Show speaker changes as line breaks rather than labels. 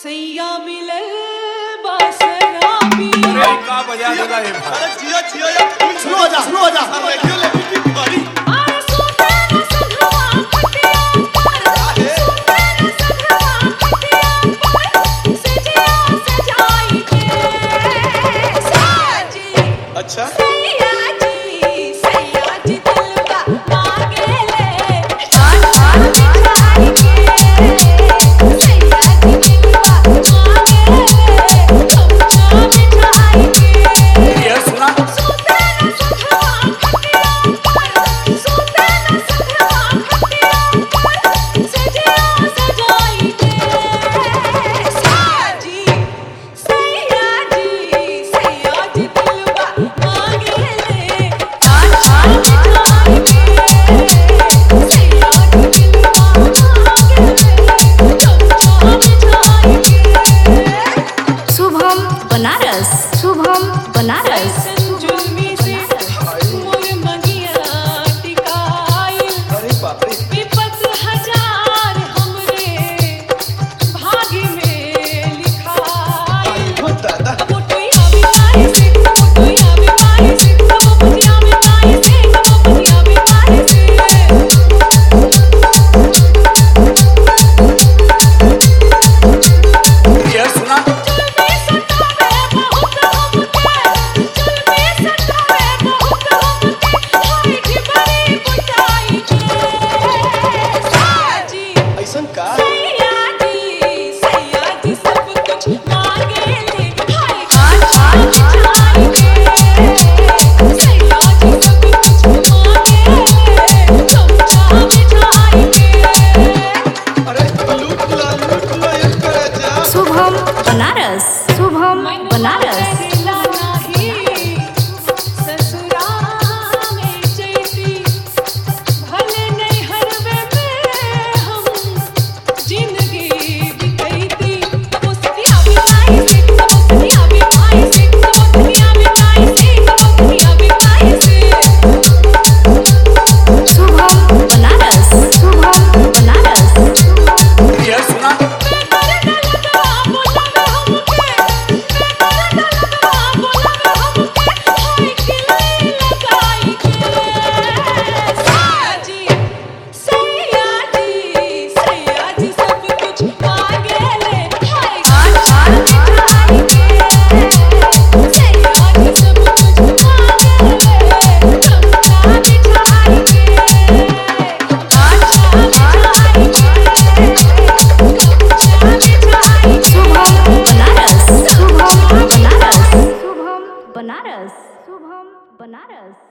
सैया मिले बासराबी।
अरे का बजा देगा ये भाई।
अरे जिया जिया यार शुरू हो जा रेडियो ले की बीमारी।
अरे सोते न सधवा खटिया पर सोते न सधवा खटिया पर सजिया सजाई के साजी।
अच्छा
सैया जी दिलवा मांगे ले आन बिछाई के। सैया जी दिलवा मांगे ले चमचा बिछाई के।
ये सुना
सोते न सधवा खटिया पर सोते न सधवा खटिया पर सजिया सजाई के साजी। सैया जी दिलवा मांगे ले आन बिछाई के। सैया जी दिलवा मांगे ले चमचा बिछाई के।
शुभम बनारस, शुभम बनारस।
जुल्मी से मोर मंगिया टिकाइल।
अरे बाप रे
विपत हजार हमरे भाग्य में लिखाइल।
हो दादा
मोटुइया बिताई से मोटुइया बिताई से मोटुइया बिताई से मोटुइया बिताई से।
ये सुना
जुल्मी सतावे बहुत हमके जुल्मी सतावे बहुत हमके हाय की बड़ी बुझाई के साजी।
ऐसन का
सैया जी सब कुछ मांगे ले हाय कान बिछाई के। सैया जी सब कुछ मांगे ले चमचा बिछाई के।
अरे लूट ला ये करे जा।
शुभम बनारस, शुभम बनारस।
कहला नाही ससुरा में जैती भले नहीं हरवे में हम जिंदगी बितैती। मुस्तिया बिताई से मुस्तिया बिताई से मुस्तिया बिताई से मुस्तिया बिताई से।
शुभम बनारस, शुभम बनारस।
ये सुना
बनारस, शुभम बनारस।